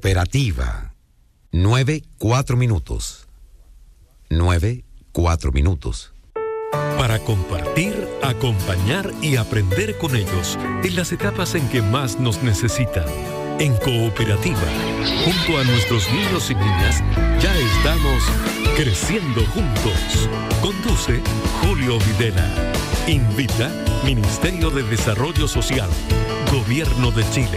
Cooperativa. 9:04 minutos. 9:04 minutos. Para compartir, acompañar y aprender con ellos en las etapas en que más nos necesitan. En Cooperativa, junto a nuestros niños y niñas, ya estamos creciendo juntos. Conduce Julio Videla. Invita Ministerio de Desarrollo Social, Gobierno de Chile.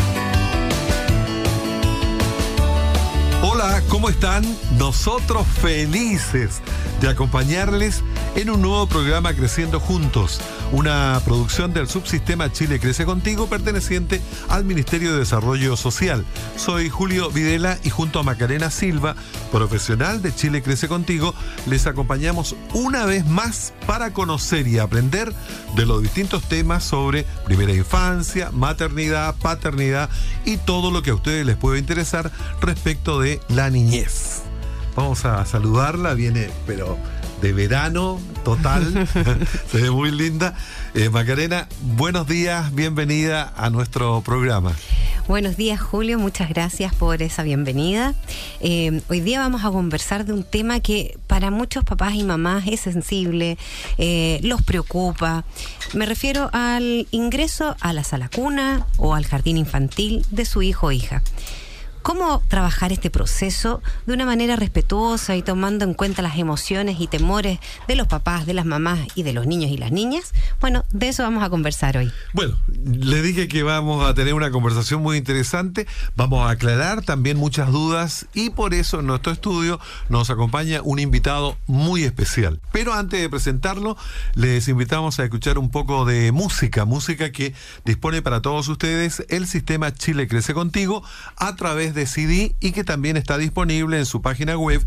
Hola, ¿cómo están? Nosotros felices de acompañarles en un nuevo programa Creciendo Juntos, una producción del subsistema Chile Crece Contigo perteneciente al Ministerio de Desarrollo Social. Soy Julio Videla y junto a Macarena Silva, profesional de Chile Crece Contigo, les acompañamos una vez más para conocer y aprender de los distintos temas sobre primera infancia, maternidad, paternidad y todo lo que a ustedes les puede interesar respecto de la niñez. Vamos a saludarla, viene pero de verano total, se ve muy linda. Macarena, buenos días, bienvenida a nuestro programa. Buenos días, Julio, muchas gracias por esa bienvenida. Hoy día vamos a conversar de un tema que para muchos papás y mamás es sensible, los preocupa. Me refiero al ingreso a la sala cuna o al jardín infantil de su hijo o hija. ¿Cómo trabajar este proceso de una manera respetuosa y tomando en cuenta las emociones y temores de los papás, de las mamás y de los niños y las niñas? Bueno, de eso vamos a conversar hoy. Bueno, le dije que vamos a tener una conversación muy interesante, vamos a aclarar también muchas dudas y por eso en nuestro estudio nos acompaña un invitado muy especial. Pero antes de presentarlo, les invitamos a escuchar un poco de música que dispone para todos ustedes el sistema Chile Crece Contigo a través de CD y que también está disponible en su página web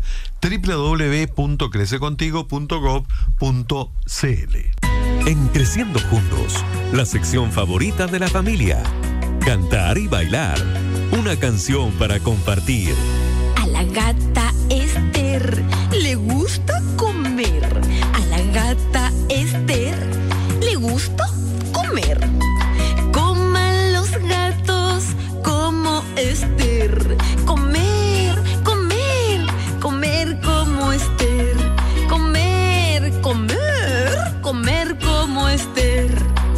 www.crececontigo.gov.cl. En Creciendo Juntos, la sección favorita de la familia. Cantar y bailar. Una canción para compartir. A la gata Esther le gusta comer. A la gata Esther le gusta comer. Coman los gatos como Esther. Comer, comer, comer como Esther. Comer, comer, comer como Esther.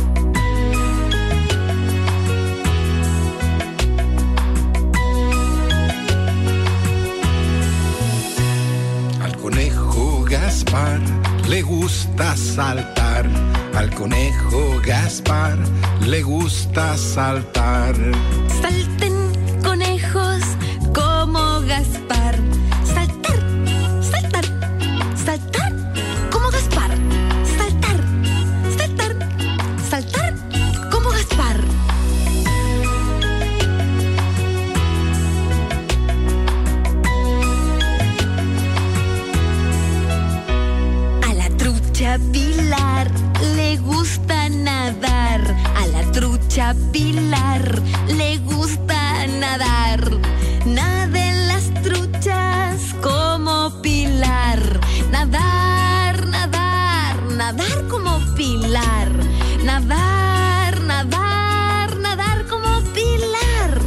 Al conejo Gaspar le gusta saltar. Al conejo Gaspar le gusta saltar. Salten, conejos, como Gaspar. Saltar, saltar, saltar, como Gaspar. Saltar, saltar, saltar, como Gaspar. A la trucha Pilar le gusta nadar. A la trucha Pilar le gusta nadar. Naden las truchas como Pilar. Nadar, nadar, nadar como Pilar. Nadar, nadar, nadar como Pilar.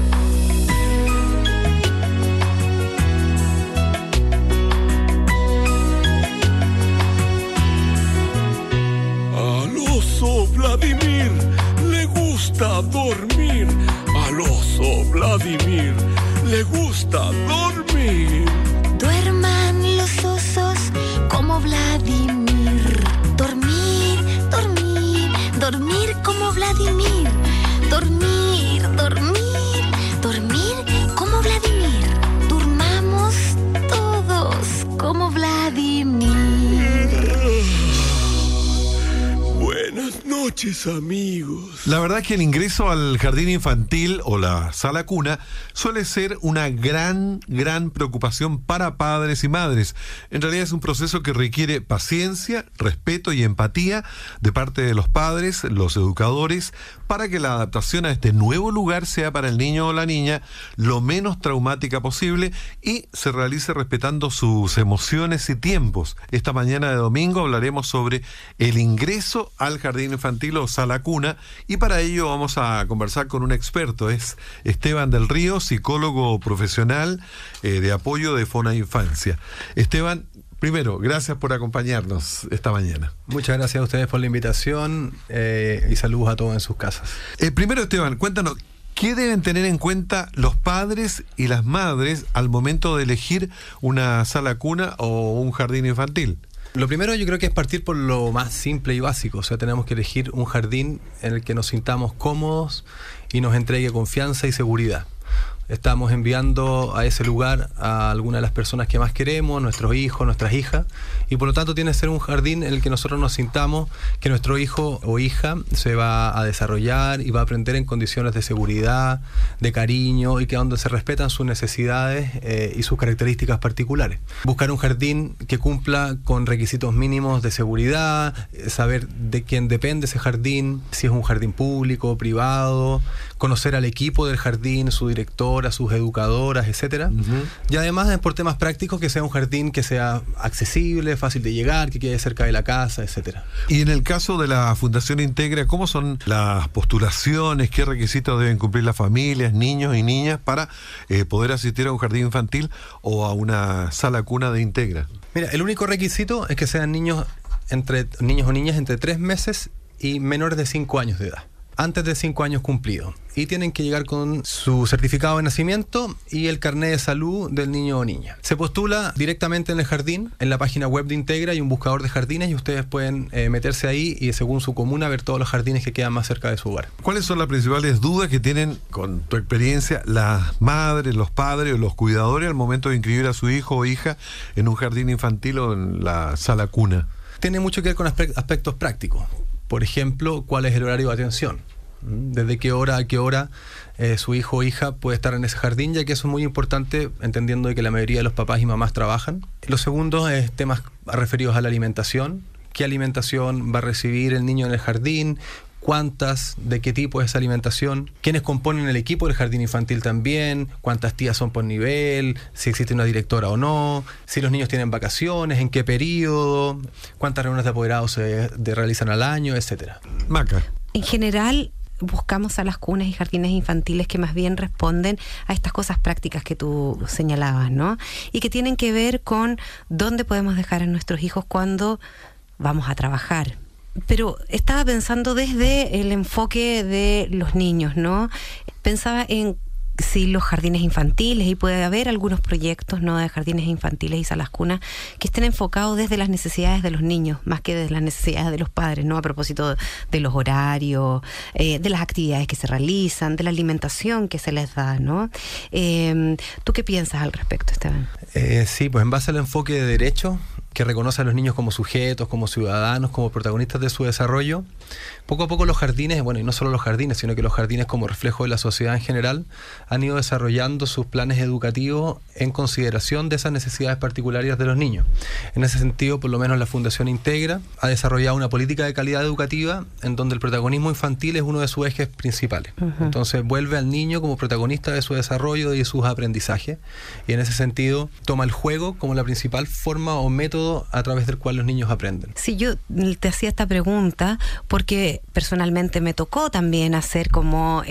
Al oso Vladimir le gusta dormir. Al oso Vladimir le gusta dormir. Duerman los osos como Vladimir. Dormir, dormir, dormir como Vladimir. Dormir, dormir, dormir como Vladimir. Durmamos todos como Vladimir. Buenas noches, amigos. La verdad es que el ingreso al jardín infantil o la sala cuna suele ser una gran preocupación para padres y madres. En realidad es un proceso que requiere paciencia, respeto y empatía de parte de los padres, los educadores, para que la adaptación a este nuevo lugar sea para el niño o la niña lo menos traumática posible y se realice respetando sus emociones y tiempos. Esta mañana de domingo hablaremos sobre el ingreso al jardín infantil infantil o sala cuna, y para ello vamos a conversar con un experto. Es Esteban del Río, psicólogo profesional de apoyo de Fona Infancia. Esteban, primero, gracias por acompañarnos esta mañana. Muchas gracias a ustedes por la invitación y saludos a todos en sus casas. Primero, Esteban, cuéntanos, ¿qué deben tener en cuenta los padres y las madres al momento de elegir una sala cuna o un jardín infantil? Lo primero yo creo que es partir por lo más simple y básico. O sea, tenemos que elegir un jardín en el que nos sintamos cómodos y nos entregue confianza y seguridad. Estamos enviando a ese lugar a algunas de las personas que más queremos, nuestros hijos, nuestras hijas, y por lo tanto tiene que ser un jardín en el que nosotros nos sintamos que nuestro hijo o hija se va a desarrollar y va a aprender en condiciones de seguridad, de cariño, y que donde se respetan sus necesidades y sus características particulares. Buscar un jardín que cumpla con requisitos mínimos de seguridad, saber de quién depende ese jardín, si es un jardín público o privado, conocer al equipo del jardín, su director, a sus educadoras, etcétera. Y además, por temas prácticos, que sea un jardín que sea accesible, fácil de llegar, que quede cerca de la casa, etcétera. Y en el caso de la Fundación Integra, ¿cómo son las postulaciones? ¿Qué requisitos deben cumplir las familias, niños y niñas para poder asistir a un jardín infantil o a una sala cuna de Integra? Mira, el único requisito es que sean niños o niñas entre 3 meses y menores de 5 años de edad, antes de 5 años cumplidos, y tienen que llegar con su certificado de nacimiento y el carnet de salud del niño o niña. Se postula directamente en el jardín, en la página web de Integra hay un buscador de jardines y ustedes pueden meterse ahí y según su comuna ver todos los jardines que quedan más cerca de su hogar. ¿Cuáles son las principales dudas que tienen, con tu experiencia, las madres, los padres o los cuidadores al momento de inscribir a su hijo o hija en un jardín infantil o en la sala cuna? Tiene mucho que ver con aspectos prácticos. Por ejemplo, ¿cuál es el horario de atención? ¿Desde qué hora a qué hora su hijo o hija puede estar en ese jardín? Ya que eso es muy importante, entendiendo de que la mayoría de los papás y mamás trabajan. Lo segundo es temas referidos a la alimentación. ¿Qué alimentación va a recibir el niño en el jardín? ¿Cuántas? ¿De qué tipo es esa alimentación? ¿Quiénes componen el equipo del jardín infantil también? ¿Cuántas tías son por nivel? ¿Si existe una directora o no? ¿Si los niños tienen vacaciones? ¿En qué periodo? ¿Cuántas reuniones de apoderados se realizan al año? Etcétera. Maca. En general, buscamos a las cunas y jardines infantiles que más bien responden a estas cosas prácticas que tú señalabas, ¿no? Y que tienen que ver con dónde podemos dejar a nuestros hijos cuando vamos a trabajar. Pero estaba pensando desde el enfoque de los niños, ¿no? Pensaba en si los jardines infantiles, y puede haber algunos proyectos, ¿no?, de jardines infantiles y salas cunas que estén enfocados desde las necesidades de los niños más que desde las necesidades de los padres, ¿no? A propósito de los horarios, de las actividades que se realizan, de la alimentación que se les da, ¿no? ¿Tú qué piensas al respecto, Esteban? Sí, pues en base al enfoque de derecho, que reconoce a los niños como sujetos, como ciudadanos, como protagonistas de su desarrollo, poco a poco los jardines, bueno, y no solo los jardines, sino que los jardines como reflejo de la sociedad en general, han ido desarrollando sus planes educativos en consideración de esas necesidades particulares de los niños. En ese sentido, por lo menos la Fundación Integra ha desarrollado una política de calidad educativa en donde el protagonismo infantil es uno de sus ejes principales. Entonces vuelve al niño como protagonista de su desarrollo y de sus aprendizajes, y en ese sentido toma el juego como la principal forma o método a través del cual los niños aprenden. Sí, yo te hacía esta pregunta porque personalmente me tocó también hacer como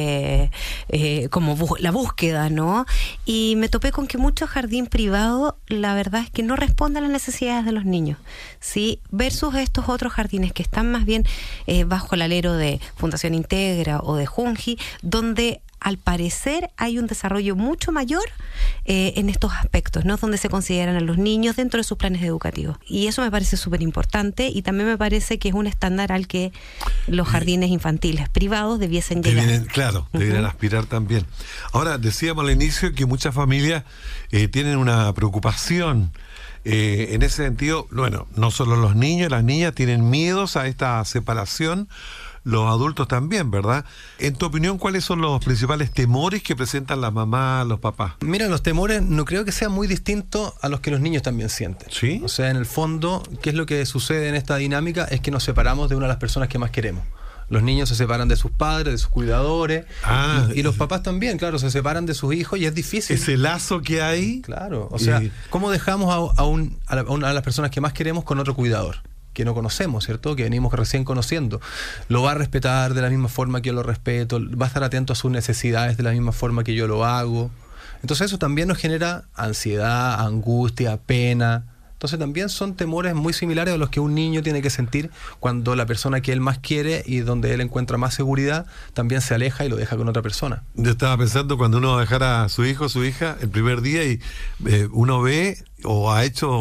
la búsqueda, ¿no? Y me topé con que mucho jardín privado, la verdad es que no responde a las necesidades de los niños, ¿sí? Versus estos otros jardines que están más bien bajo el alero de Fundación Integra o de Junji, donde al parecer hay un desarrollo mucho mayor en estos aspectos, ¿no? Donde se consideran a los niños dentro de sus planes educativos. Y eso me parece súper importante, y también me parece que es un estándar al que los jardines infantiles privados debiesen llegar. Deberían aspirar también. Ahora, decíamos al inicio que muchas familias tienen una preocupación. En ese sentido, bueno, no solo los niños, las niñas tienen miedos a esta separación, los adultos también, ¿verdad? En tu opinión, ¿cuáles son los principales temores que presentan las mamás, los papás? Mira, los temores no creo que sean muy distintos a los que los niños también sienten. ¿Sí? O sea, en el fondo, ¿qué es lo que sucede en esta dinámica? Es que nos separamos de una de las personas que más queremos. Los niños se separan de sus padres, de sus cuidadores, y los papás también, claro, se separan de sus hijos, y es difícil. Ese lazo que hay. Claro, o sea, ¿cómo dejamos a las personas que más queremos con otro cuidador? que no conocemos, ¿cierto? Que venimos recién conociendo. Lo va a respetar de la misma forma que yo lo respeto, va a estar atento a sus necesidades de la misma forma que yo lo hago. Entonces eso también nos genera ansiedad, angustia, pena. Entonces también son temores muy similares a los que un niño tiene que sentir cuando la persona que él más quiere y donde él encuentra más seguridad también se aleja y lo deja con otra persona. Yo estaba pensando cuando uno va a dejar a su hijo o su hija el primer día y uno ve o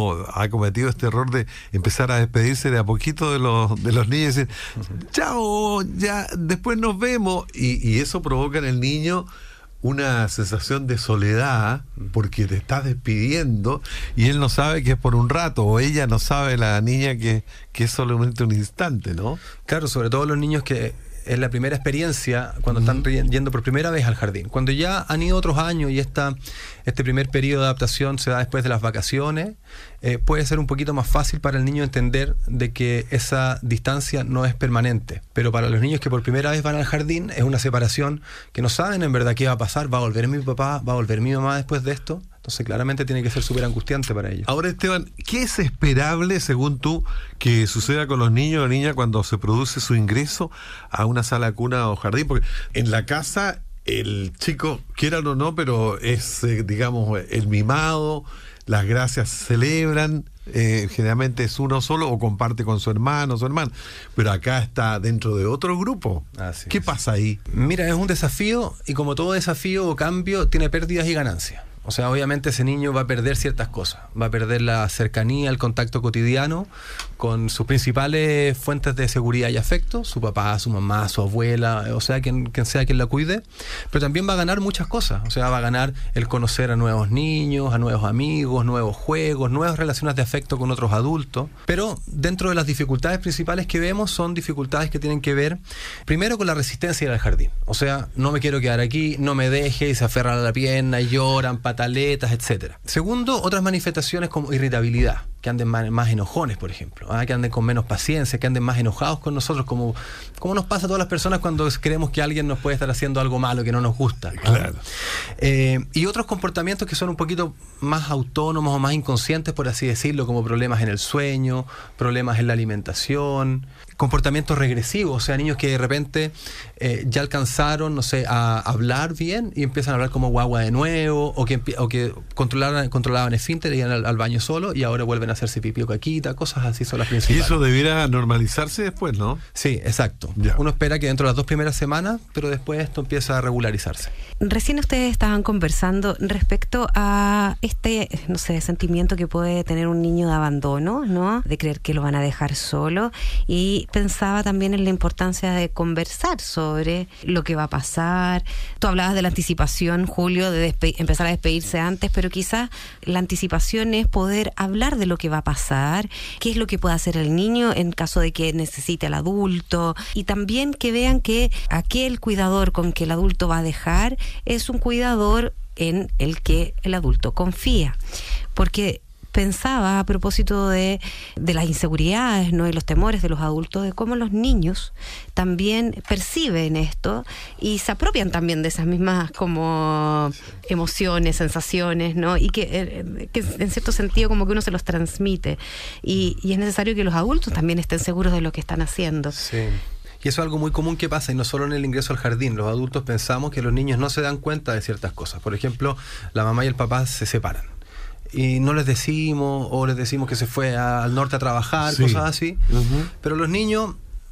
ha cometido este error de empezar a despedirse de a poquito de los niños y decir, chao, ya, después nos vemos. Y eso provoca en el niño una sensación de soledad porque te estás despidiendo y él no sabe que es por un rato, o ella no sabe, la niña, que es solamente un instante, ¿no? Claro, sobre todo los niños que es la primera experiencia cuando están yendo por primera vez al jardín. Cuando ya han ido otros años y este primer periodo de adaptación se da después de las vacaciones, puede ser un poquito más fácil para el niño entender de que esa distancia no es permanente. Pero para los niños que por primera vez van al jardín es una separación que no saben en verdad qué va a pasar. ¿Va a volver mi papá? ¿Va a volver mi mamá después de esto? Entonces claramente tiene que ser súper angustiante para ellos. Ahora, Esteban, ¿qué es esperable, según tú, que suceda con los niños o niñas cuando se produce su ingreso a una sala cuna o jardín? Porque en la casa el chico, quiera o no, pero es, digamos, el mimado, las gracias se celebran, generalmente es uno solo o comparte con su hermano o su hermana, pero acá está dentro de otro grupo. ¿Qué pasa ahí? Mira, es un desafío y como todo desafío o cambio tiene pérdidas y ganancias. O sea, obviamente ese niño va a perder ciertas cosas. Va a perder la cercanía, el contacto cotidiano con sus principales fuentes de seguridad y afecto, su papá, su mamá, su abuela, o sea, quien sea quien la cuide. Pero también va a ganar muchas cosas. O sea, va a ganar el conocer a nuevos niños, a nuevos amigos, nuevos juegos, nuevas relaciones de afecto con otros adultos. Pero dentro de las dificultades principales que vemos son dificultades que tienen que ver primero con la resistencia al jardín. O sea, no me quiero quedar aquí, no me deje, y se aferran a la pierna, y lloran, pataletas, etcétera. Segundo, otras manifestaciones como irritabilidad, que anden más enojones, por ejemplo, que anden con menos paciencia, que anden más enojados con nosotros, como nos pasa a todas las personas cuando creemos que alguien nos puede estar haciendo algo malo que no nos gusta. Claro. Y otros comportamientos que son un poquito más autónomos o más inconscientes, por así decirlo, como problemas en el sueño, problemas en la alimentación, comportamientos regresivos, o sea, niños que de repente ya alcanzaron, no sé, a hablar bien y empiezan a hablar como guagua de nuevo, o que controlaban esfínter y iban al baño solo y ahora vuelven a hacerse pipí o caquita, cosas así son las principales. Y eso debiera normalizarse después, ¿no? Sí, exacto. Ya. Uno espera que dentro de las 2 primeras semanas, pero después esto empieza a regularizarse. Recién ustedes estaban conversando respecto a no sé, sentimiento que puede tener un niño de abandono, ¿no? De creer que lo van a dejar solo, y pensaba también en la importancia de conversar sobre lo que va a pasar. Tú hablabas de la anticipación, Julio, de empezar a despedirse antes, pero quizás la anticipación es poder hablar de lo que va a pasar, qué es lo que puede hacer el niño en caso de que necesite al adulto, y también que vean que aquel cuidador con que el adulto va a dejar es un cuidador en el que el adulto confía. Porque pensaba a propósito de las inseguridades, ¿no? Y los temores de los adultos, de cómo los niños también perciben esto y se apropian también de esas mismas como emociones, sensaciones, ¿no? Y que en cierto sentido como que uno se los transmite, y es necesario que los adultos también estén seguros de lo que están haciendo. Sí. Y eso es algo muy común que pasa, y no solo en el ingreso al jardín. Los adultos pensamos que los niños no se dan cuenta de ciertas cosas. Por ejemplo, la mamá y el papá se separan y no les decimos, o les decimos que se fue al norte a trabajar, sí, cosas así. Pero los niños,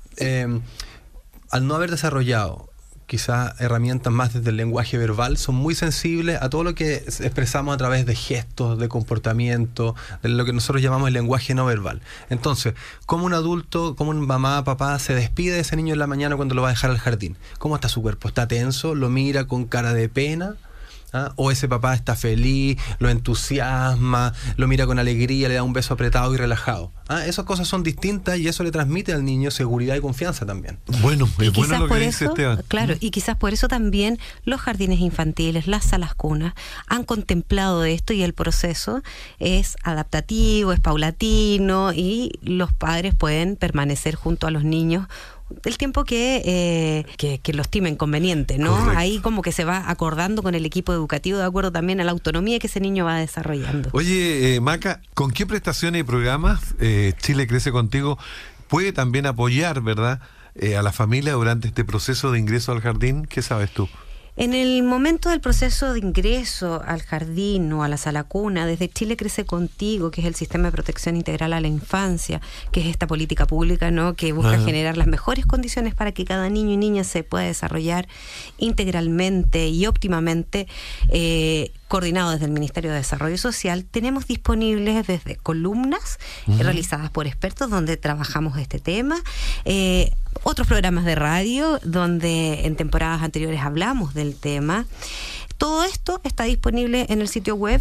al no haber desarrollado quizás herramientas más desde el lenguaje verbal, son muy sensibles a todo lo que expresamos a través de gestos, de comportamiento, de lo que nosotros llamamos el lenguaje no verbal. Entonces, ¿cómo un adulto, cómo un mamá, papá se despide de ese niño en la mañana cuando lo va a dejar al jardín? ¿Cómo está su cuerpo? ¿Está tenso? ¿Lo mira con cara de pena? O ese papá está feliz, lo entusiasma, lo mira con alegría, le da un beso apretado y relajado. Esas cosas son distintas y eso le transmite al niño seguridad y confianza también. Bueno, es bueno lo que dice Esteban. Claro, y quizás por eso también los jardines infantiles, las salas cunas, han contemplado esto, y el proceso es adaptativo, es paulatino, y los padres pueden permanecer junto a los niños el tiempo que lo estimen conveniente, ¿no? Correcto. Ahí como que se va acordando con el equipo educativo de acuerdo también a la autonomía que ese niño va desarrollando. Oye, Maca, ¿con qué prestaciones y programas Chile Crece Contigo puede también apoyar, verdad, a la familia durante este proceso de ingreso al jardín? ¿Qué sabes tú? En el momento del proceso de ingreso al jardín o a la sala cuna, desde Chile Crece Contigo, que es el Sistema de Protección Integral a la Infancia, que es esta política pública, ¿no?, que busca generar las mejores condiciones para que cada niño y niña se pueda desarrollar integralmente y óptimamente, coordinado desde el Ministerio de Desarrollo Social, tenemos disponibles desde columnas realizadas por expertos donde trabajamos este tema, otros programas de radio donde en temporadas anteriores hablamos del tema. Todo esto está disponible en el sitio web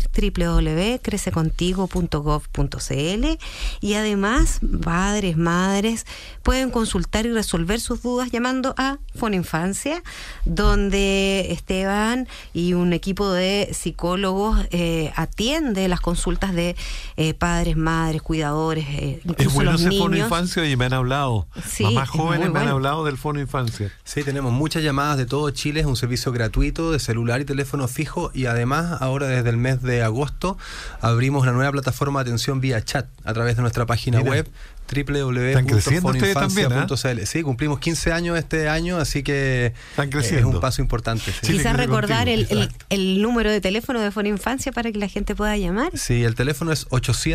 www.crececontigo.gov.cl y además padres, madres pueden consultar y resolver sus dudas llamando a Foninfancia, donde Esteban y un equipo de psicólogos atiende las consultas de padres, madres, cuidadores, incluso Es bueno los ese niños. Fono Infancia y me han hablado. Sí, Mamás es jóvenes muy me han bueno. hablado del Fono Infancia. Sí, tenemos muchas llamadas de todo Chile, es un servicio gratuito de celular y teléfono fijo, y además ahora desde el mes de agosto abrimos una nueva plataforma de atención vía chat a través de nuestra página Mira. web Están creciendo ustedes también, www.foninfancia.cl. Sí, cumplimos 15 años este año, así que Están es creciendo. un paso importante. Sí. Chile Quizás Crece recordar Contigo. el número de teléfono de Foninfancia para que la gente pueda llamar. Sí, el teléfono es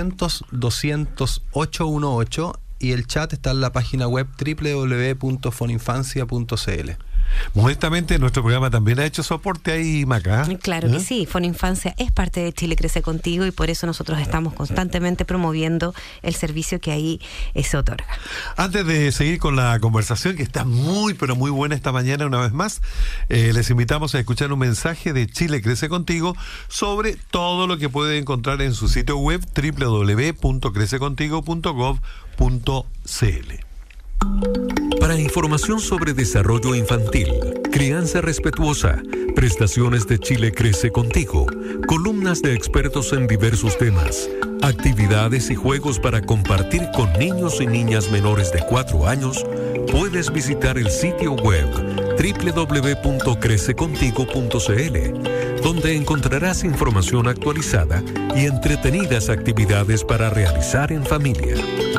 800-200-818 y el chat está en la página web www.foninfancia.cl. Modestamente, nuestro programa también ha hecho soporte ahí, Maca. Claro que sí, Foninfancia es parte de Chile Crece Contigo y por eso nosotros estamos constantemente promoviendo el servicio que ahí se otorga. Antes de seguir con la conversación, que está muy, pero muy buena esta mañana una vez más, les invitamos a escuchar un mensaje de Chile Crece Contigo sobre todo lo que puede encontrar en su sitio web www.crececontigo.gov.cl. Para información sobre desarrollo infantil, crianza respetuosa, prestaciones de Chile Crece Contigo, columnas de expertos en diversos temas, actividades y juegos para compartir con niños y niñas menores de 4 años, puedes visitar el sitio web www.crececontigo.cl, donde encontrarás información actualizada y entretenidas actividades para realizar en familia.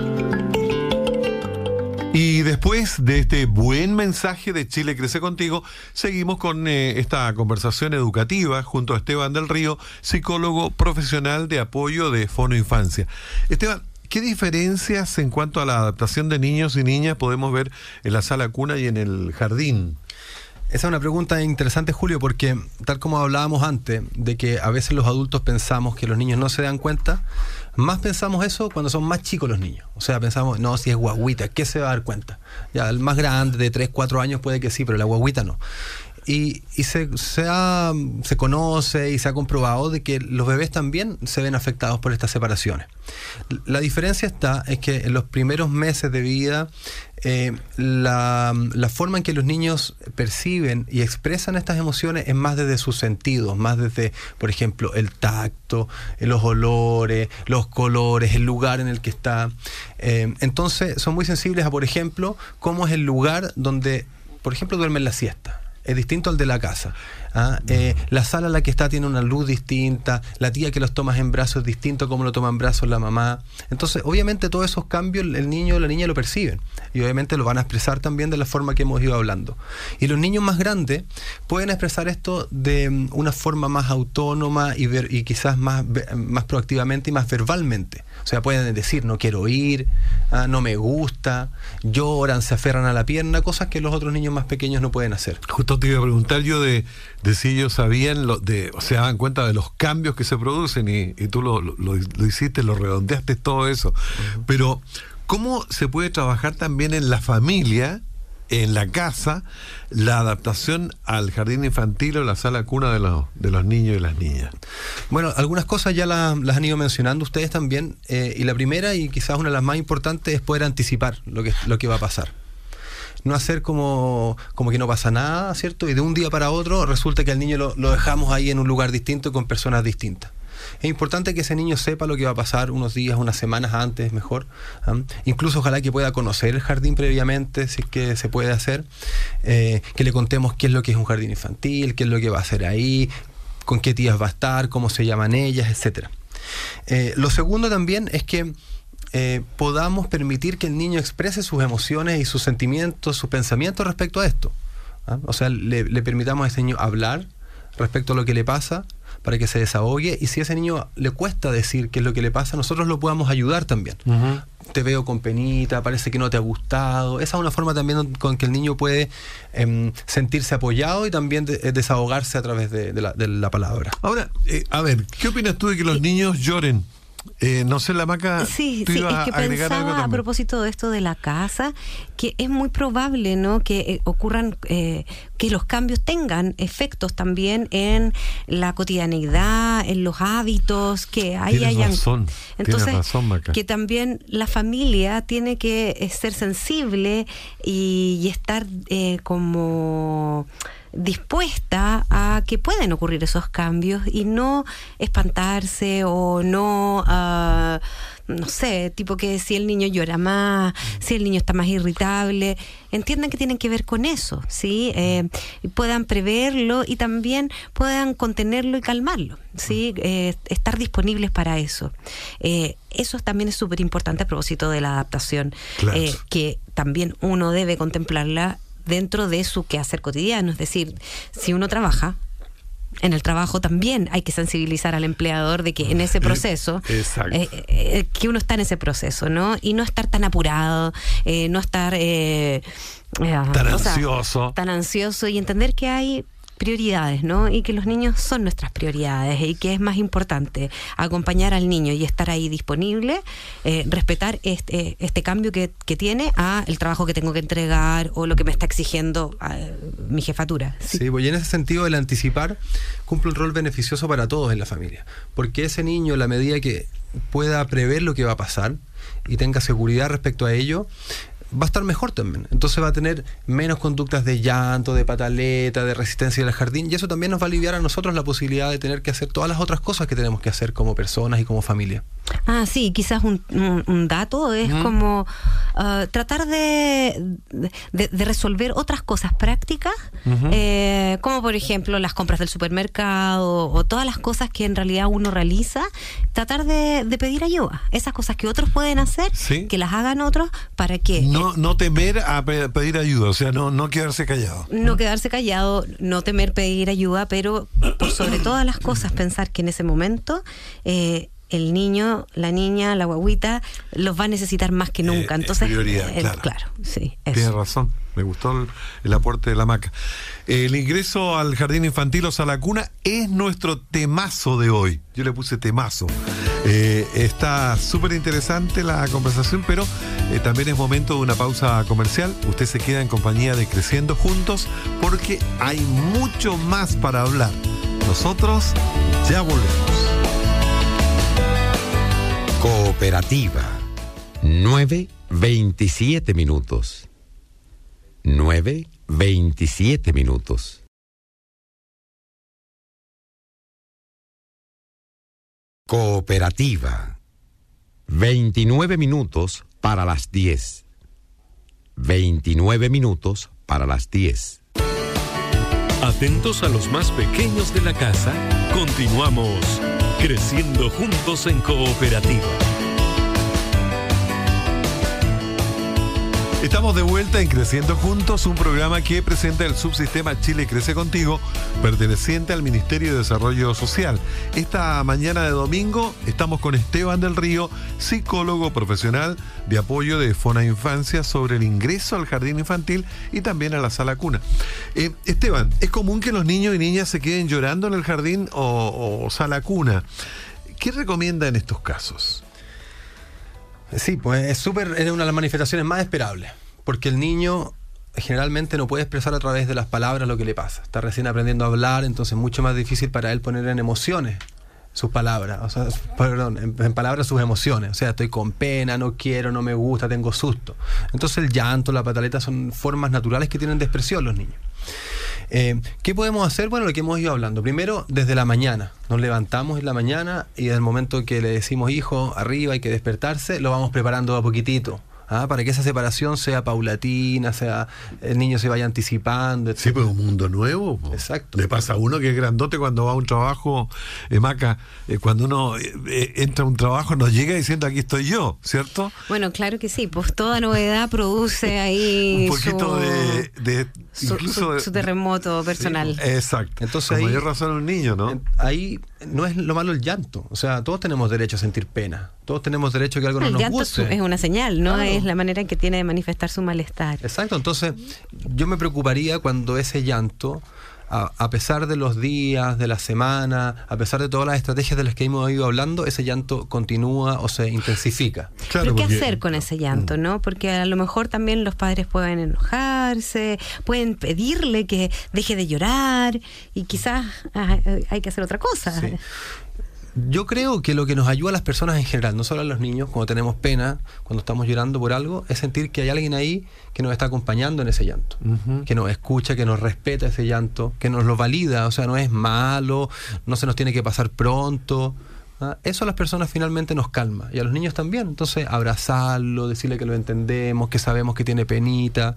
Y después de este buen mensaje de Chile Crece Contigo, seguimos con esta conversación educativa junto a Esteban del Río, psicólogo profesional de apoyo de Fono Infancia. Esteban, ¿qué diferencias en cuanto a la adaptación de niños y niñas podemos ver en la sala cuna y en el jardín? Esa es una pregunta interesante, Julio, porque tal como hablábamos antes, de que a veces los adultos pensamos que los niños no se dan cuenta, más pensamos eso cuando son más chicos los niños. O sea, pensamos, no, si es guaguita, ¿qué se va a dar cuenta? Ya, el más grande, de 3, 4 años, puede que sí, pero la guaguita no. Y se conoce y se ha comprobado de que los bebés también se ven afectados por estas separaciones. La diferencia es que en los primeros meses de vida, la forma en que los niños perciben y expresan estas emociones es más desde sus sentidos, más desde, por ejemplo, el tacto, los olores, los colores, el lugar en el que está. Entonces son muy sensibles a, por ejemplo, cómo es el lugar donde, por ejemplo, duermen la siesta. Es distinto al de la casa. La sala en la que está tiene una luz distinta, la tía que los toma en brazos es distinto a cómo lo toma en brazos la mamá. Entonces, obviamente, todos esos cambios el niño o la niña lo perciben y obviamente lo van a expresar también de la forma que hemos ido hablando. Y los niños más grandes pueden expresar esto de una forma más autónoma y quizás más proactivamente y más verbalmente. O sea, pueden decir, no quiero ir, no me gusta, lloran, se aferran a la pierna, cosas que los otros niños más pequeños no pueden hacer. Justo te iba a preguntar yo de si ellos sabían, o se daban cuenta de los cambios que se producen y tú lo hiciste, lo redondeaste todo eso. Pero, ¿cómo se puede trabajar también en la familia, en la casa, la adaptación al jardín infantil o la sala cuna de los niños y las niñas? Bueno, algunas cosas ya las han ido mencionando ustedes también, y la primera y quizás una de las más importantes es poder anticipar lo que va a pasar. No hacer como que no pasa nada, ¿cierto? Y de un día para otro resulta que al niño lo dejamos ahí en un lugar distinto con personas distintas. es importante que ese niño sepa lo que va a pasar unos días, unas semanas antes, mejor. Incluso ojalá que pueda conocer el jardín previamente, si es que se puede hacer. Que le contemos qué es lo que es un jardín infantil, qué es lo que va a hacer ahí, con qué tías va a estar, cómo se llaman ellas, etcétera. Lo segundo también es que podamos permitir que el niño exprese sus emociones y sus sentimientos, sus pensamientos respecto a esto. O sea, le permitamos a ese niño hablar respecto a lo que le pasa, para que se desahogue, y si a ese niño le cuesta decir qué es lo que le pasa, nosotros lo podamos ayudar también. Te veo con penita, parece que no te ha gustado. Esa es una forma también con que el niño puede sentirse apoyado y también desahogarse a través de la palabra. Ahora, a ver, ¿qué opinas tú de que los niños lloren? No sé, la Maca, sí, tú ibas es que a agregar algo pensaba a también. propósito de esto de la casa, que es muy probable, ¿no?, que ocurran, que los cambios tengan efectos también en la cotidianeidad, en los hábitos, que ahí Tienes hayan. razón, Entonces, tienes razón, Maca. que también la familia tiene que ser sensible y estar como dispuesta a que pueden ocurrir esos cambios y no espantarse o no, no sé, tipo que si el niño llora más, si el niño está más irritable, entiendan que tienen que ver con eso, ¿sí? Y puedan preverlo y también puedan contenerlo y calmarlo, ¿sí? Estar disponibles para eso. Eso también es súper importante a propósito de la adaptación, Claro. que también uno debe contemplarla dentro de su quehacer cotidiano. Es decir, si uno trabaja, en el trabajo también hay que sensibilizar al empleador de que en ese proceso, Exacto. que uno está en ese proceso, ¿no? Y no estar tan apurado, no estar Tan ansioso, y entender que hay prioridades, ¿no? Y que los niños son nuestras prioridades y que es más importante acompañar al niño y estar ahí disponible, respetar este cambio que tiene a el trabajo que tengo que entregar o lo que me está exigiendo mi jefatura. Sí, pues, y en ese sentido el anticipar cumple un rol beneficioso para todos en la familia, porque ese niño, a la medida que pueda prever lo que va a pasar y tenga seguridad respecto a ello, va a estar mejor también. Entonces va a tener menos conductas de llanto, de pataleta, de resistencia al jardín, y eso también nos va a aliviar a nosotros la posibilidad de tener que hacer todas las otras cosas que tenemos que hacer como personas y como familia. Sí, quizás un dato es como tratar de resolver otras cosas prácticas, como por ejemplo las compras del supermercado o todas las cosas que en realidad uno realiza, tratar de pedir ayuda. Esas cosas que otros pueden hacer, Sí. que las hagan otros, para que No temer a pedir ayuda, o sea, no quedarse callado. no quedarse callado, no temer pedir ayuda, pero por sobre todas las cosas pensar que en ese momento el niño, la niña, la guagüita los va a necesitar más que nunca. Entonces, prioridad, claro. Sí, eso. Tienes razón, me gustó el aporte de la Maca. El ingreso al jardín infantil o sala cuna es nuestro temazo de hoy. Yo le puse temazo. Está súper interesante la conversación, pero también es momento de una pausa comercial. Usted se queda en compañía de Creciendo Juntos porque hay mucho más para hablar. Nosotros ya volvemos. Cooperativa. 9:27 minutos. 9:27 minutos. Cooperativa. 29 minutos para las 10. 29 minutos para las 10. Atentos a los más pequeños de la casa, continuamos creciendo juntos en cooperativa. Estamos de vuelta en Creciendo Juntos, un programa que presenta el subsistema Chile Crece Contigo, perteneciente al Ministerio de Desarrollo Social. Esta mañana de domingo estamos con Esteban del Río, psicólogo profesional de apoyo de Fona Infancia, sobre el ingreso al jardín infantil y también a la sala cuna. Esteban, ¿es común que los niños y niñas se queden llorando en el jardín o sala cuna? ¿Qué recomienda en estos casos? Sí, pues es una de las manifestaciones más esperables, porque el niño generalmente no puede expresar a través de las palabras lo que le pasa. Está recién aprendiendo a hablar, entonces es mucho más difícil para él poner en emociones sus palabras, en palabras sus emociones. O sea, estoy con pena, no quiero, no me gusta, tengo susto. Entonces el llanto, la pataleta son formas naturales que tienen de expresión los niños. ¿Qué podemos hacer? Bueno, lo que hemos ido hablando. Primero, desde la mañana. Nos levantamos en la mañana y desde el momento que le decimos, hijo, arriba, hay que despertarse, lo vamos preparando a poquitito. Para que esa separación sea paulatina, el niño se vaya anticipando, etc. Sí, pues un mundo nuevo. Exacto. Le pasa a uno que es grandote cuando va a un trabajo, Maca, cuando uno entra a un trabajo, nos llega diciendo aquí estoy yo, ¿cierto? Bueno, claro que sí, pues toda novedad produce ahí un poquito su terremoto personal. Sí, exacto. Entonces, con ahí, mayor razón un niño, ¿no? Ahí no es lo malo el llanto. O sea, todos tenemos derecho a sentir pena. Todos tenemos derecho a que algo no nos guste. El llanto es una señal, ¿no? Claro. Es la manera en que tiene de manifestar su malestar. Exacto. Entonces, yo me preocuparía cuando ese llanto, a pesar de los días, de la semana, a pesar de todas las estrategias de las que hemos ido hablando, ese llanto continúa o se intensifica. Claro, pero ¿qué hacer con ese llanto, no? Porque a lo mejor también los padres pueden enojarse, pueden pedirle que deje de llorar y quizás hay que hacer otra cosa. Sí. Yo creo que lo que nos ayuda a las personas en general, no solo a los niños, cuando tenemos pena, cuando estamos llorando por algo, es sentir que hay alguien ahí que nos está acompañando en ese llanto, que nos escucha, que nos respeta ese llanto, que nos lo valida, o sea, no es malo, no se nos tiene que pasar pronto. Eso a las personas finalmente nos calma, y a los niños también. Entonces, abrazarlo, decirle que lo entendemos, que sabemos que tiene penita,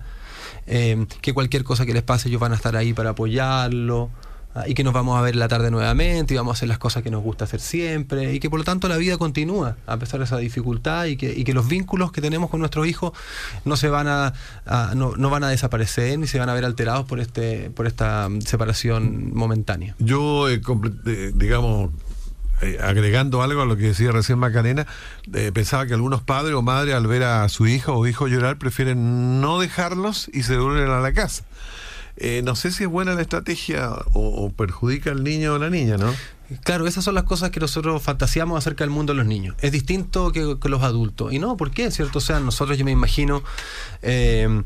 que cualquier cosa que les pase ellos van a estar ahí para apoyarlo. Y que nos vamos a ver en la tarde nuevamente y vamos a hacer las cosas que nos gusta hacer siempre y que por lo tanto la vida continúa a pesar de esa dificultad y que los vínculos que tenemos con nuestros hijos no se van no van a desaparecer ni se van a ver alterados por esta separación momentánea. Yo digamos, agregando algo a lo que decía recién Macarena, pensaba que algunos padres o madres al ver a su hija o hijo llorar prefieren no dejarlos y se vuelven a la casa. No sé si es buena la estrategia o perjudica al niño o la niña, ¿no? Claro, esas son las cosas que nosotros fantaseamos acerca del mundo de los niños. Es distinto que los adultos. Y no, ¿por qué? ¿Cierto? O sea, nosotros, yo me imagino que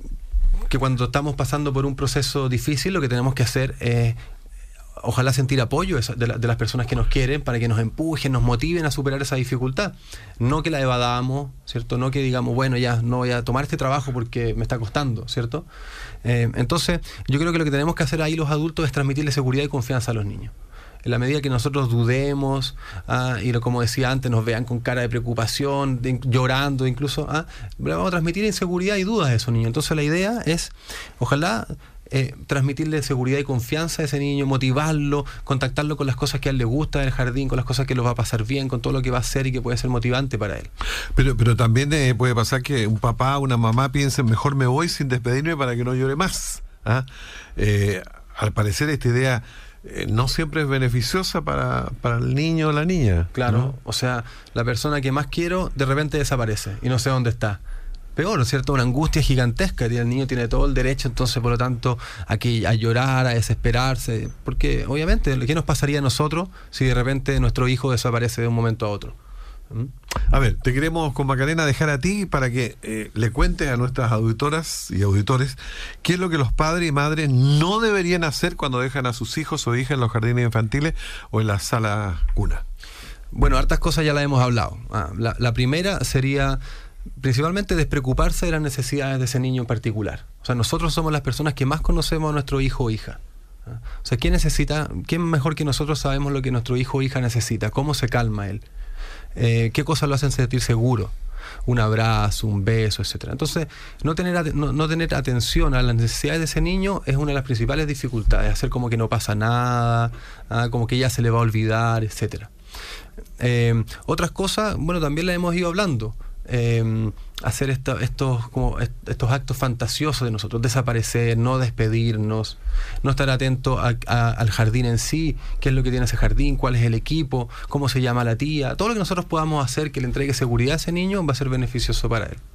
cuando estamos pasando por un proceso difícil, lo que tenemos que hacer es ojalá sentir apoyo de las personas que nos quieren para que nos empujen, nos motiven a superar esa dificultad. No que la evadamos, ¿cierto? No que digamos, bueno, ya no voy a tomar este trabajo porque me está costando, ¿cierto? Entonces, yo creo que lo que tenemos que hacer ahí los adultos es transmitirle seguridad y confianza a los niños. En la medida que nosotros dudemos, como decía antes, nos vean con cara de preocupación, llorando incluso, le vamos a transmitir inseguridad y dudas a esos niños. Entonces la idea es, ojalá, transmitirle seguridad y confianza a ese niño, motivarlo, contactarlo con las cosas que a él le gusta del jardín, con las cosas que lo va a pasar bien, con todo lo que va a hacer y que puede ser motivante para él. Pero también puede pasar que un papá o una mamá piensen, mejor me voy sin despedirme para que no llore más. Al parecer esta idea no siempre es beneficiosa para el niño o la niña. Claro, ¿no? O sea, la persona que más quiero de repente desaparece y no sé dónde está. Peor, ¿no es cierto? Una angustia gigantesca. El niño tiene todo el derecho, entonces, por lo tanto, a llorar, a desesperarse. Porque, obviamente, ¿qué nos pasaría a nosotros si de repente nuestro hijo desaparece de un momento a otro? A ver, te queremos con Macarena dejar a ti para que le cuentes a nuestras auditoras y auditores qué es lo que los padres y madres no deberían hacer cuando dejan a sus hijos o hijas en los jardines infantiles o en las salas cuna. Bueno, hartas cosas ya las hemos hablado. La primera sería principalmente despreocuparse de las necesidades de ese niño en particular. O sea, nosotros somos las personas que más conocemos a nuestro hijo o hija. O sea, ¿quién mejor que nosotros sabemos lo que nuestro hijo o hija necesita? ¿Cómo se calma él? ¿Qué cosas lo hacen sentir seguro? Un abrazo, un beso, etcétera. Entonces, no tener atención a las necesidades de ese niño es una de las principales dificultades. Hacer como que no pasa nada, como que ya se le va a olvidar, etcétera. Otras cosas, bueno, también las hemos ido hablando. Hacer estos actos fantasiosos de nosotros, desaparecer, no despedirnos, no estar atento al jardín en sí, qué es lo que tiene ese jardín, cuál es el equipo, cómo se llama la tía. Todo lo que nosotros podamos hacer que le entregue seguridad a ese niño va a ser beneficioso para él.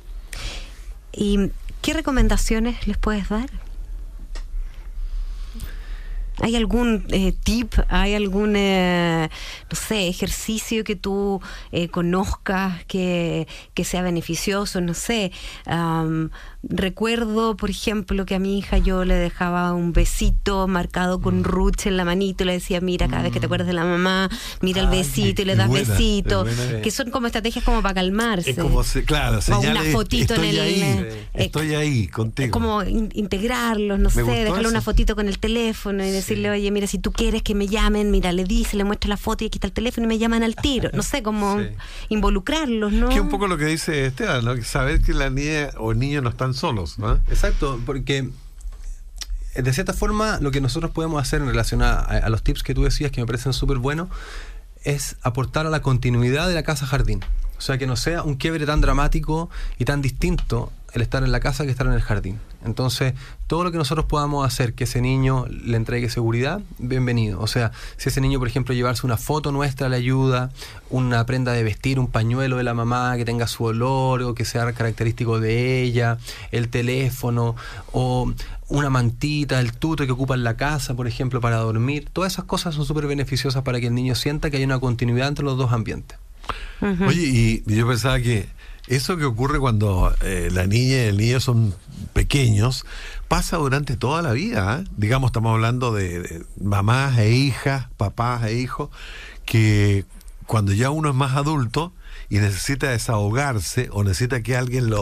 ¿Y qué recomendaciones les puedes dar? ¿Hay algún tip, hay algún, no sé, ejercicio que tú conozcas que sea beneficioso? No sé, recuerdo, por ejemplo, que a mi hija yo le dejaba un besito marcado con ruche en la manito y le decía, mira, cada vez que te acuerdas de la mamá, mira el besito y le das besito, que son como estrategias como para calmarse. Es como, claro, señales, o una fotito estoy ahí contigo. Como integrarlos, no sé, dejarle una fotito con el teléfono y decirle, oye, mira, si tú quieres que me llamen, mira, le dice, le muestra la foto y aquí está el teléfono y me llaman al tiro. No sé, como involucrarlos, ¿no? Que es un poco lo que dice Esteban, ¿no? Saber que la niña o el niño no están solos, ¿no? Exacto, porque de cierta forma lo que nosotros podemos hacer en relación a los tips que tú decías, que me parecen súper buenos, es aportar a la continuidad de la casa-jardín. O sea, que no sea un quiebre tan dramático y tan distinto el estar en la casa que estar en el jardín. Entonces, todo lo que nosotros podamos hacer que ese niño le entregue seguridad, bienvenido. O sea, si ese niño, por ejemplo, llevarse una foto nuestra le ayuda, una prenda de vestir, un pañuelo de la mamá que tenga su olor o que sea característico de ella, el teléfono o una mantita, el tuto que ocupa en la casa, por ejemplo, para dormir. Todas esas cosas son súper beneficiosas para que el niño sienta que hay una continuidad entre los dos ambientes. Uh-huh. Oye, y yo pensaba que eso que ocurre cuando la niña y el niño son pequeños pasa durante toda la vida, ¿eh? Digamos, estamos hablando de mamás e hijas, papás e hijos, que cuando ya uno es más adulto y necesita desahogarse o necesita que alguien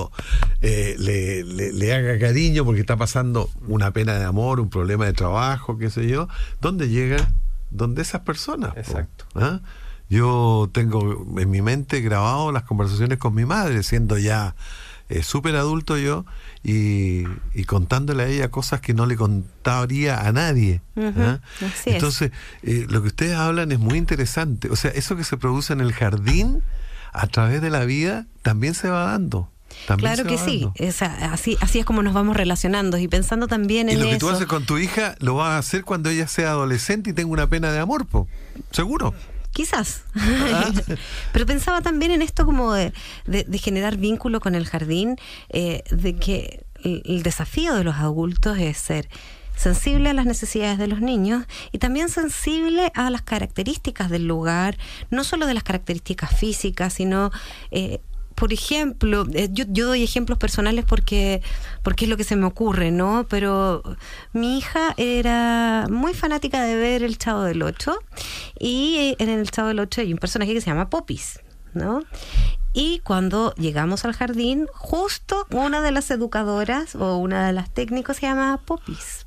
le haga cariño porque está pasando una pena de amor, un problema de trabajo, qué sé yo, ¿dónde llega? Donde esas personas. Exacto. ¿Ah? Yo tengo en mi mente grabado las conversaciones con mi madre, siendo ya súper adulto yo, y contándole a ella cosas que no le contaría a nadie. Uh-huh. Así Entonces, lo que ustedes hablan es muy interesante. O sea, eso que se produce en el jardín, a través de la vida, también se va dando. Claro que sí, así es como nos vamos relacionando y pensando también en eso. Y lo que tú haces con tu hija, lo vas a hacer cuando ella sea adolescente y tenga una pena de amor, seguro. Quizás. Pero pensaba también en esto como de generar vínculo con el jardín, de que el desafío de los adultos es ser sensible a las necesidades de los niños y también sensible a las características del lugar, no solo de las características físicas, sino... por ejemplo, yo doy ejemplos personales porque es lo que se me ocurre, ¿no? Pero mi hija era muy fanática de ver El Chavo del Ocho y en El Chavo del Ocho hay un personaje que se llama Popis, ¿no? Y cuando llegamos al jardín, justo una de las educadoras o una de las técnicos se llama Popis.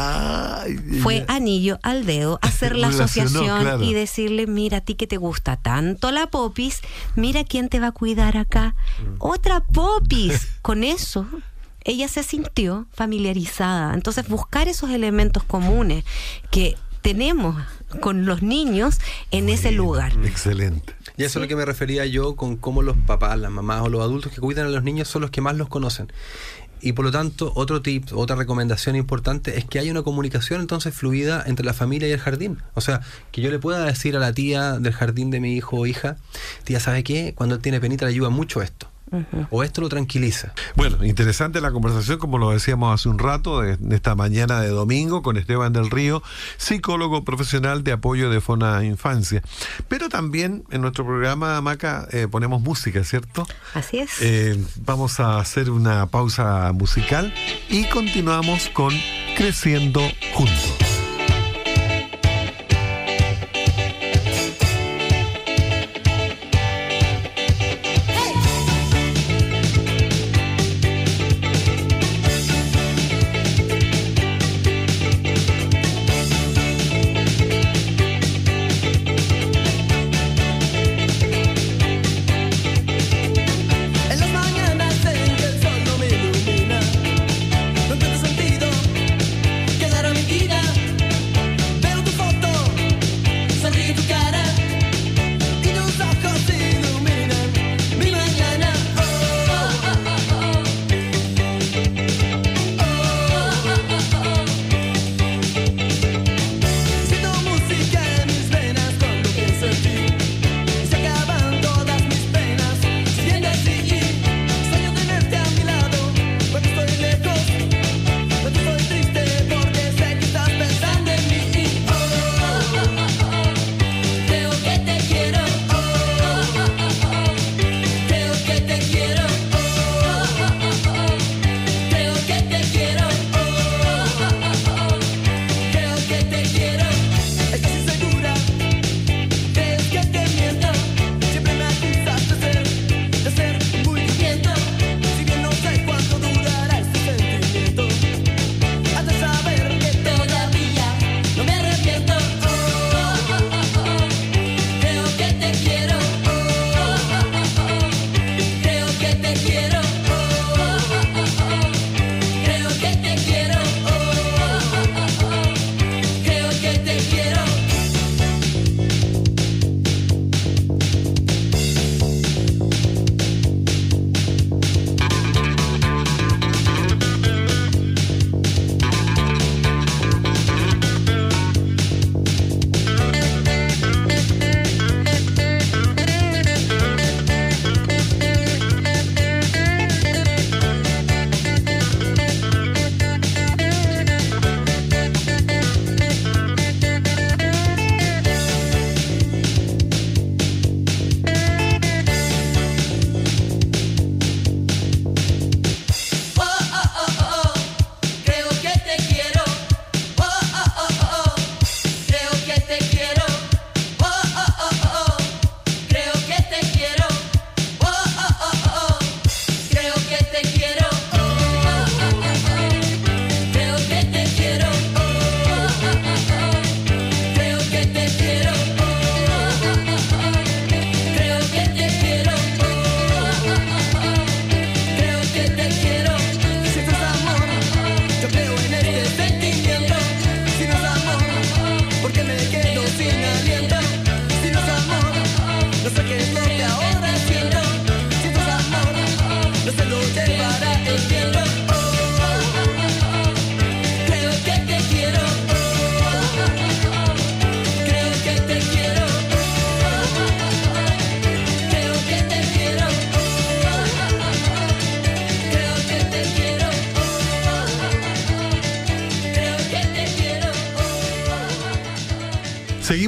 Fue anillo al dedo hacer la asociación, claro. Y decirle, mira, a ti que te gusta tanto la Popis, mira quién te va a cuidar acá. Otra Popis. Con eso ella se sintió familiarizada. Entonces buscar esos elementos comunes que tenemos con los niños en ese lugar. Excelente. Y eso es lo que me refería yo con cómo los papás, las mamás o los adultos que cuidan a los niños son los que más los conocen. Y por lo tanto, otro tip, otra recomendación importante es que haya una comunicación entonces fluida entre la familia y el jardín. O sea, que yo le pueda decir a la tía del jardín de mi hijo o hija, tía, ¿sabe qué? Cuando él tiene penita le ayuda mucho esto. Uh-huh. O esto lo tranquiliza. Bueno, interesante la conversación, como lo decíamos hace un rato, de esta mañana de domingo, con Esteban del Río, psicólogo profesional de apoyo de Fona Infancia. Pero también en nuestro programa, Maca, ponemos música, ¿cierto? Así es. Vamos a hacer una pausa musical y continuamos con Creciendo Juntos. Sentido, que dará mi vida.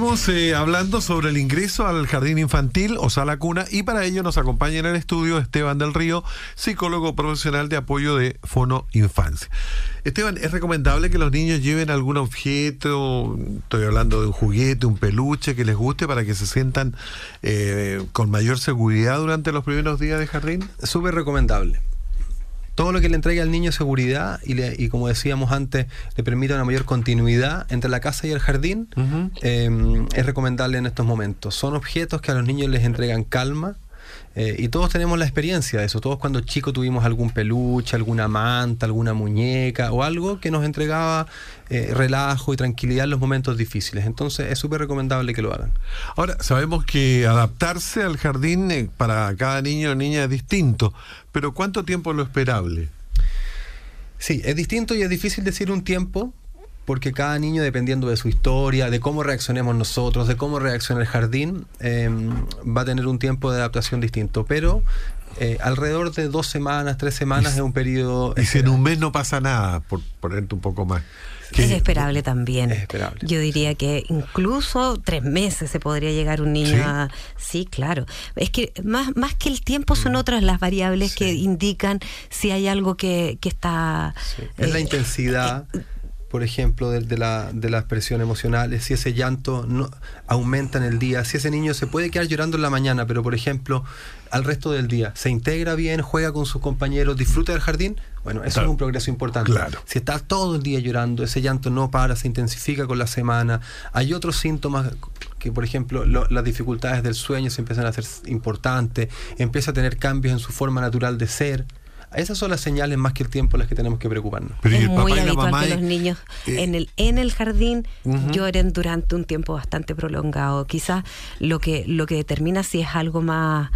Estamos hablando sobre el ingreso al jardín infantil o sala cuna, y para ello nos acompaña en el estudio Esteban del Río, psicólogo profesional de apoyo de Fono Infancia. Esteban, ¿es recomendable que los niños lleven algún objeto, estoy hablando de un juguete, un peluche que les guste, para que se sientan con mayor seguridad durante los primeros días de jardín? Súper recomendable. Todo lo que le entregue al niño seguridad y como decíamos antes, le permita una mayor continuidad entre la casa y el jardín, es recomendable en estos momentos. Son objetos que a los niños les entregan calma, y todos tenemos la experiencia de eso. Todos cuando chicos tuvimos algún peluche, alguna manta, alguna muñeca o algo que nos entregaba relajo y tranquilidad en los momentos difíciles. Entonces es súper recomendable que lo hagan. Ahora, sabemos que adaptarse al jardín para cada niño o niña es distinto, pero ¿cuánto tiempo es lo esperable? Sí, es distinto y es difícil decir un tiempo, porque cada niño, dependiendo de su historia, de cómo reaccionemos nosotros, de cómo reacciona el jardín, va a tener un tiempo de adaptación distinto. Pero alrededor de 2 semanas, 3 semanas es un periodo... Y si en un mes no pasa nada, por ponerte un poco más. Es esperable también. Es esperable. Yo diría que incluso 3 meses se podría llegar un niño a... Sí, claro. Es que más que el tiempo son otras las variables que indican si hay algo que está... Sí. Es la intensidad... por ejemplo, de la expresión emocional, si ese llanto no aumenta en el día, si ese niño se puede quedar llorando en la mañana, pero por ejemplo, al resto del día, se integra bien, juega con sus compañeros, disfruta del jardín, bueno, eso es un progreso importante. Claro. Si está todo el día llorando, ese llanto no para, se intensifica con la semana. Hay otros síntomas que, por ejemplo, las dificultades del sueño se empiezan a hacer importantes, empieza a tener cambios en su forma natural de ser. Esas son las señales más que el tiempo las que tenemos que preocuparnos. Pero es muy habitual que los niños en el jardín lloren durante un tiempo bastante prolongado. Quizás lo que determina si es algo más...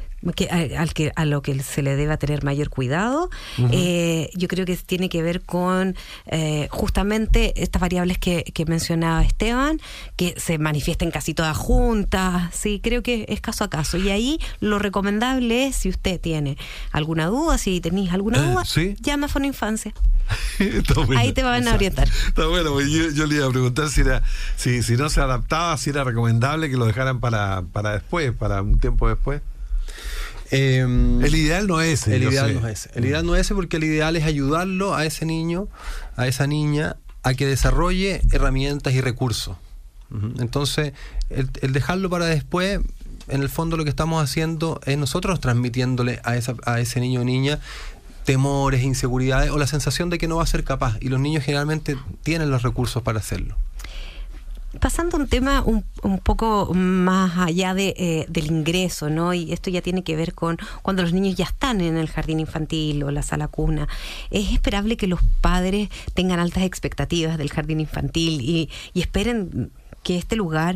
a lo que se le deba tener mayor cuidado, yo creo que tiene que ver con justamente estas variables que mencionaba Esteban, que se manifiestan casi todas juntas. Sí, creo que es caso a caso, y ahí lo recomendable es, si usted tiene alguna duda, si tenéis alguna duda, llama a Fono Infancia. Ahí te van a orientar. Está bueno, pues yo le iba a preguntar si no se adaptaba, si era recomendable que lo dejaran para después, para un tiempo después. El ideal no es ese. El ideal no es ese, porque el ideal es ayudarlo a ese niño, a esa niña, a que desarrolle herramientas y recursos. Entonces, el dejarlo para después, en el fondo lo que estamos haciendo es nosotros transmitiéndole a ese niño o niña temores, inseguridades o la sensación de que no va a ser capaz, y los niños generalmente tienen los recursos para hacerlo. Pasando a un tema un poco más allá del ingreso, ¿no? Y esto ya tiene que ver con cuando los niños ya están en el jardín infantil o la sala cuna. Es esperable que los padres tengan altas expectativas del jardín infantil y esperen que este lugar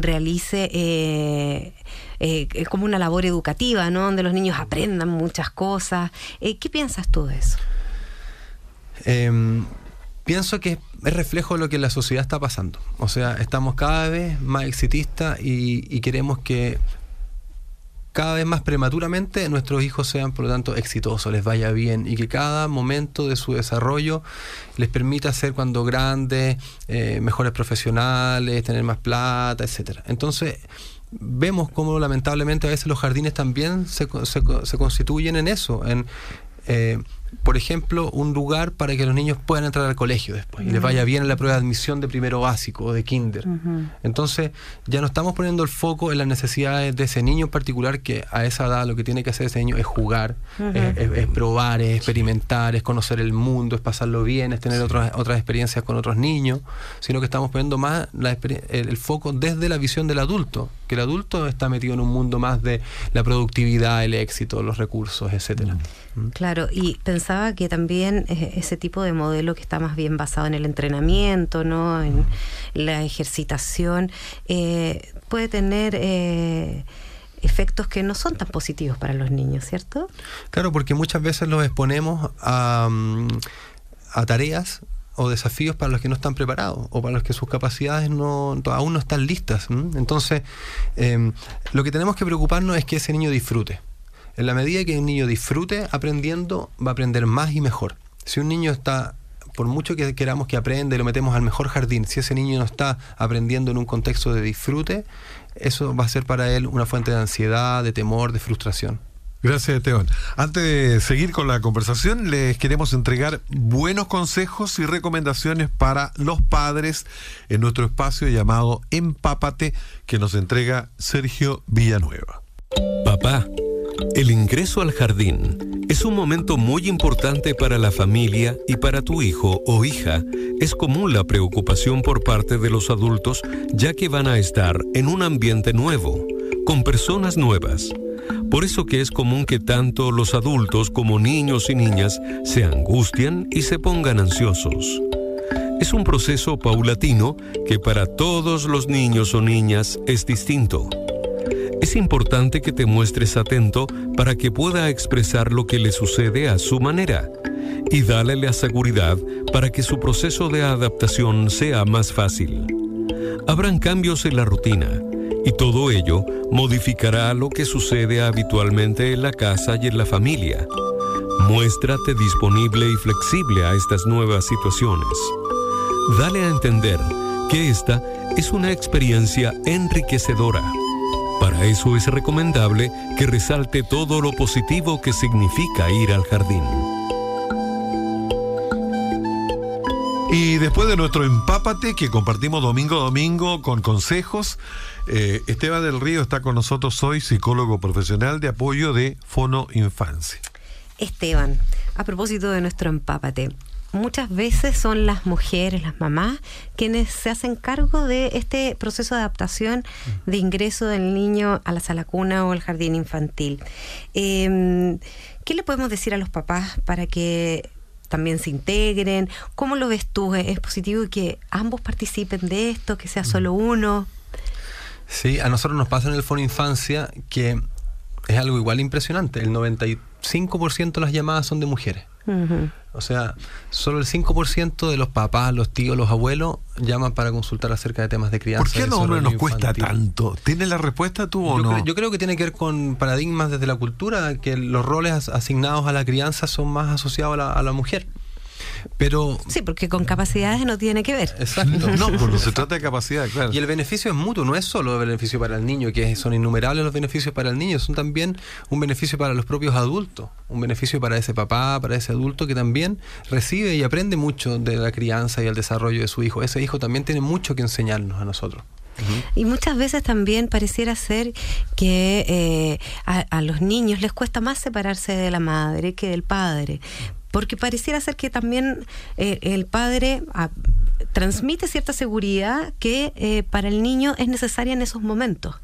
realice como una labor educativa, ¿no? Donde los niños aprendan muchas cosas. ¿Qué piensas tú de eso? Pienso que es reflejo de lo que la sociedad está pasando. O sea, estamos cada vez más exitistas y queremos que cada vez más prematuramente nuestros hijos sean, por lo tanto, exitosos, les vaya bien, y que cada momento de su desarrollo les permita ser, cuando grandes, mejores profesionales, tener más plata, etcétera. Entonces, vemos cómo lamentablemente a veces los jardines también se constituyen en eso, por ejemplo, un lugar para que los niños puedan entrar al colegio después y les vaya bien en la prueba de admisión de primero básico o de kinder. Entonces, ya no estamos poniendo el foco en las necesidades de ese niño en particular, que a esa edad lo que tiene que hacer ese niño es jugar, es probar, es experimentar, es conocer el mundo, es pasarlo bien, es tener otras experiencias con otros niños, sino que estamos poniendo más el foco desde la visión del adulto, que el adulto está metido en un mundo más de la productividad, el éxito, los recursos, etcétera. Claro, y pensaba que también ese tipo de modelo que está más bien basado en el entrenamiento, ¿no? En la ejercitación, puede tener efectos que no son tan positivos para los niños, ¿cierto? Claro, porque muchas veces los exponemos a tareas o desafíos para los que no están preparados o para los que sus capacidades aún no están listas. Entonces, lo que tenemos que preocuparnos es que ese niño disfrute. En la medida que un niño disfrute aprendiendo, va a aprender más y mejor. Si un niño está por mucho que queramos que aprenda y lo metemos al mejor jardín, si ese niño no está aprendiendo en un contexto de disfrute, eso va a ser para él una fuente de ansiedad, de temor, de frustración. Gracias, Esteban. Antes de seguir con la conversación, les queremos entregar buenos consejos y recomendaciones para los padres en nuestro espacio llamado Empápate, que nos entrega Sergio Villanueva. Papá, el ingreso al jardín es un momento muy importante para la familia y para tu hijo o hija. Es común la preocupación por parte de los adultos, ya que van a estar en un ambiente nuevo, con personas nuevas. Por eso que es común que tanto los adultos como niños y niñas se angustien y se pongan ansiosos. Es un proceso paulatino que para todos los niños o niñas es distinto. Es importante que te muestres atento para que pueda expresar lo que le sucede a su manera y dale la seguridad para que su proceso de adaptación sea más fácil. Habrán cambios en la rutina y todo ello modificará lo que sucede habitualmente en la casa y en la familia. Muéstrate disponible y flexible a estas nuevas situaciones. Dale a entender que esta es una experiencia enriquecedora. Para eso es recomendable que resalte todo lo positivo que significa ir al jardín. Y después de nuestro Empápate, que compartimos domingo a domingo con consejos, Esteban del Río está con nosotros hoy, psicólogo profesional de apoyo de Fono Infancia. Esteban, a propósito de nuestro Empápate, muchas veces son las mujeres, las mamás, quienes se hacen cargo de este proceso de adaptación de ingreso del niño a la sala cuna o al jardín infantil. ¿Qué le podemos decir a los papás para que también se integren? ¿Cómo lo ves tú? ¿Es positivo que ambos participen de esto, que sea solo uno? Sí, a nosotros nos pasa en el Fono Infancia que es algo igual impresionante. El 95% de las llamadas son de mujeres. Uh-huh. O sea, solo el 5% de los papás, los tíos, los abuelos llaman para consultar acerca de temas de crianza. ¿Por qué a los hombres nos cuesta tanto? ¿Tienes la respuesta tú o no? Yo creo que tiene que ver con paradigmas desde la cultura, que los roles asignados a la crianza son más asociados a la mujer. Pero sí, porque con capacidades no tiene que ver. Exacto. No, cuando se trata de capacidad, claro. Y el beneficio es mutuo, no es solo el beneficio para el niño, que son innumerables los beneficios para el niño, son también un beneficio para los propios adultos, un beneficio para ese papá, para ese adulto que también recibe y aprende mucho de la crianza y el desarrollo de su hijo. Ese hijo también tiene mucho que enseñarnos a nosotros. Y muchas veces también pareciera ser que a los niños les cuesta más separarse de la madre que del padre, porque pareciera ser que también el padre transmite cierta seguridad que para el niño es necesaria en esos momentos.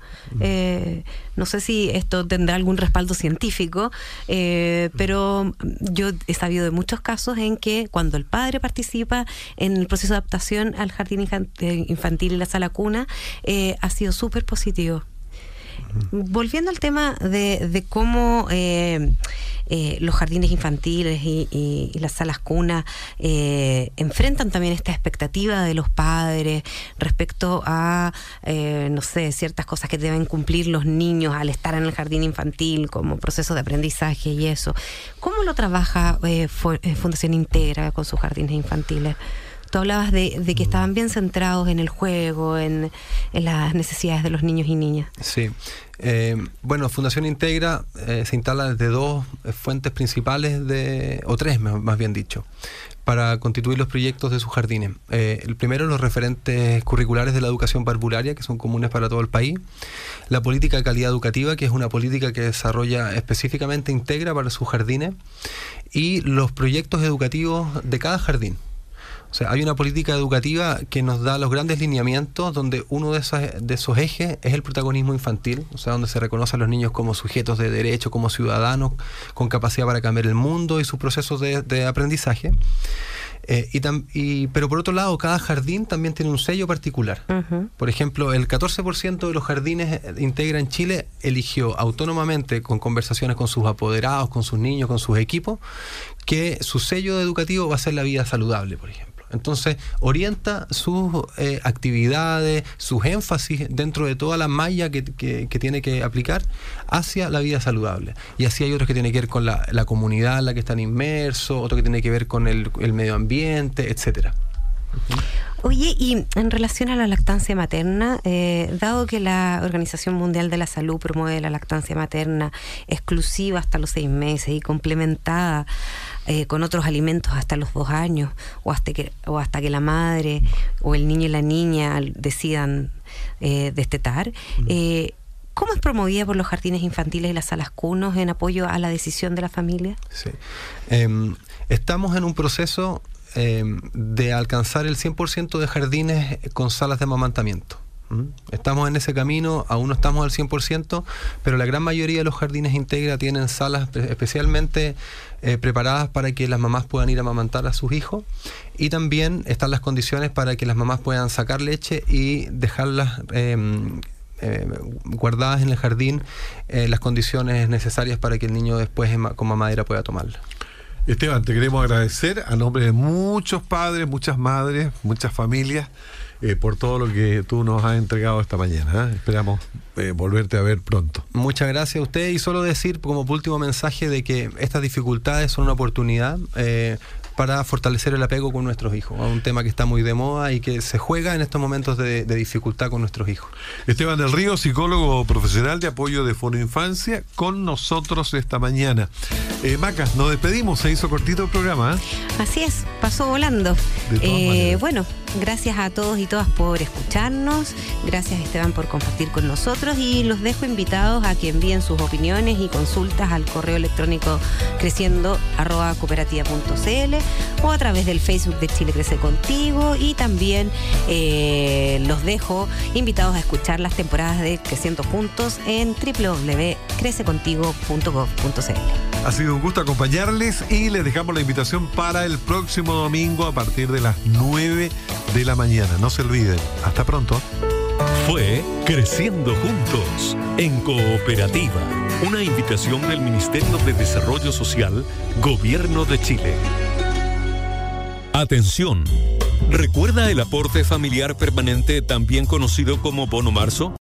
No sé si esto tendrá algún respaldo científico, pero yo he sabido de muchos casos en que cuando el padre participa en el proceso de adaptación al jardín infantil y la sala cuna, ha sido súper positivo. Volviendo al tema de cómo los jardines infantiles y las salas cunas enfrentan también esta expectativa de los padres respecto a, no sé, ciertas cosas que deben cumplir los niños al estar en el jardín infantil como proceso de aprendizaje y eso. ¿Cómo lo trabaja Fundación Integra con sus jardines infantiles? Tú hablabas de que estaban bien centrados en el juego, en las necesidades de los niños y niñas. Sí. Bueno, Fundación Integra se instala desde dos fuentes principales, o tres más bien dicho, para constituir los proyectos de sus jardines. El primero, los referentes curriculares de la educación parvularia, que son comunes para todo el país. La política de calidad educativa, que es una política que desarrolla específicamente Integra para sus jardines. Y los proyectos educativos de cada jardín. O sea, hay una política educativa que nos da los grandes lineamientos, donde uno de esos ejes es el protagonismo infantil, o sea, donde se reconoce a los niños como sujetos de derecho, como ciudadanos, con capacidad para cambiar el mundo y sus procesos de aprendizaje. Pero por otro lado, cada jardín también tiene un sello particular. Uh-huh. Por ejemplo, el 14% de los jardines Integra en Chile eligió autónomamente, con conversaciones con sus apoderados, con sus niños, con sus equipos, que su sello educativo va a ser la vida saludable, por ejemplo. Entonces, orienta sus actividades, sus énfasis dentro de toda la malla que tiene que aplicar hacia la vida saludable. Y así hay otros que tienen que ver con la comunidad en la que están inmersos, otro que tiene que ver con el medio ambiente, etcétera. Oye, y en relación a la lactancia materna, dado que la Organización Mundial de la Salud promueve la lactancia materna exclusiva hasta los 6 meses y complementada con otros alimentos hasta los 2 años, o hasta que la madre o el niño y la niña decidan destetar, ¿cómo es promovida por los jardines infantiles y las salas cunos en apoyo a la decisión de la familia? Sí. Estamos en un proceso de alcanzar el 100% de jardines con salas de amamantamiento. Estamos en ese camino, aún no estamos al 100%, pero la gran mayoría de los jardines Integra tienen salas especialmente preparadas para que las mamás puedan ir a amamantar a sus hijos, y también están las condiciones para que las mamás puedan sacar leche y dejarlas guardadas en el jardín, las condiciones necesarias para que el niño después con mamadera pueda tomarla. Esteban, te queremos agradecer a nombre de muchos padres, muchas madres, muchas familias, por todo lo que tú nos has entregado esta mañana. Esperamos volverte a ver pronto. Muchas gracias a usted, y solo decir como último mensaje de que estas dificultades son una oportunidad para fortalecer el apego con nuestros hijos, un tema que está muy de moda y que se juega en estos momentos de dificultad con nuestros hijos. Esteban del Río, psicólogo profesional de apoyo de Fono Infancia, con nosotros esta mañana. Maca, nos despedimos, se hizo cortito el programa, ¿eh? Así es, pasó volando. Bueno, gracias a todos y todas por escucharnos, gracias Esteban por compartir con nosotros, y los dejo invitados a que envíen sus opiniones y consultas al correo electrónico creciendo@cooperativa.cl o a través del Facebook de Chile Crece Contigo, y también los dejo invitados a escuchar las temporadas de Creciendo Juntos en www.crececontigo.gov.cl. Ha sido un gusto acompañarles y les dejamos la invitación para el próximo domingo a partir de las 9 de la mañana. No se olviden. Hasta pronto. Fue Creciendo Juntos en Cooperativa, una invitación del Ministerio de Desarrollo Social, Gobierno de Chile. Atención. ¿Recuerda el aporte familiar permanente, también conocido como Bono Marzo?